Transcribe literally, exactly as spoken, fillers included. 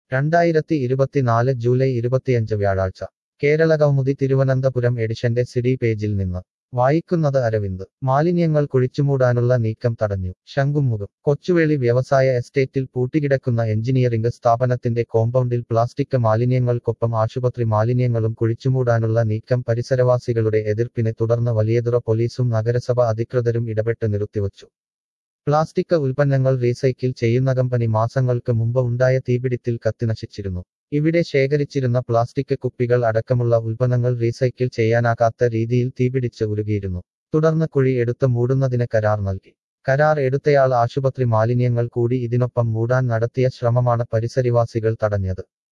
രണ്ടായിരത്തി ഇരുപത്തിനാല് ജൂലൈ ഇരുപത്തിയഞ്ച് വ്യാഴാഴ്ച കേരള കൗമുദി തിരുവനന്തപുരം എഡിഷന്റെ സിഡി പേജിൽ നിന്ന് വായിക്കുന്നത് അരവിന്ദ് മാലിന്യങ്ങൾ കുഴിച്ചുമൂടാനുള്ള നീക്കം തടഞ്ഞു ശംഖുമുഖം കൊച്ചുവേളി വ്യവസായ എസ്റ്റേറ്റിൽ പൂട്ടിക്കിടക്കുന്ന എഞ്ചിനീയറിംഗ് സ്ഥാപനത്തിന്റെ കോമ്പൗണ്ടിൽ പ്ലാസ്റ്റിക് മാലിന്യങ്ങൾക്കൊപ്പം ആശുപത്രി മാലിന്യങ്ങളും കുഴിച്ചുമൂടാനുള്ള നീക്കം പരിസരവാസികളുടെ എതിർപ്പിനെ തുടർന്ന് വലിയതുറ പോലീസും നഗരസഭ അധികൃതരും ഇടപെട്ട് നിർത്തിവച്ചു. പ്ലാസ്റ്റിക് ഉൽപ്പന്നങ്ങൾ റീസൈക്കിൾ ചെയ്യുന്ന കമ്പനി മാസങ്ങൾക്ക് മുമ്പ് ഉണ്ടായ തീപിടിത്തിൽ കത്തിനശിച്ചിരുന്നു. ഇവിടെ ശേഖരിച്ചിരുന്ന പ്ലാസ്റ്റിക് കുപ്പികൾ അടക്കമുള്ള ഉൽപ്പന്നങ്ങൾ റീസൈക്കിൾ ചെയ്യാനാകാത്ത രീതിയിൽ തീപിടിച്ച് ഉരുകിയിരുന്നു. തുടർന്ന് കുഴി എടുത്ത് മൂടുന്നതിന് കരാർ നൽകി. കരാർ എടുത്തയാൾ ആശുപത്രി മാലിന്യങ്ങൾ കൂടി ഇതിനൊപ്പം മൂടാൻ നടത്തിയ ശ്രമമാണ് പരിസരവാസികൾ തടഞ്ഞത്.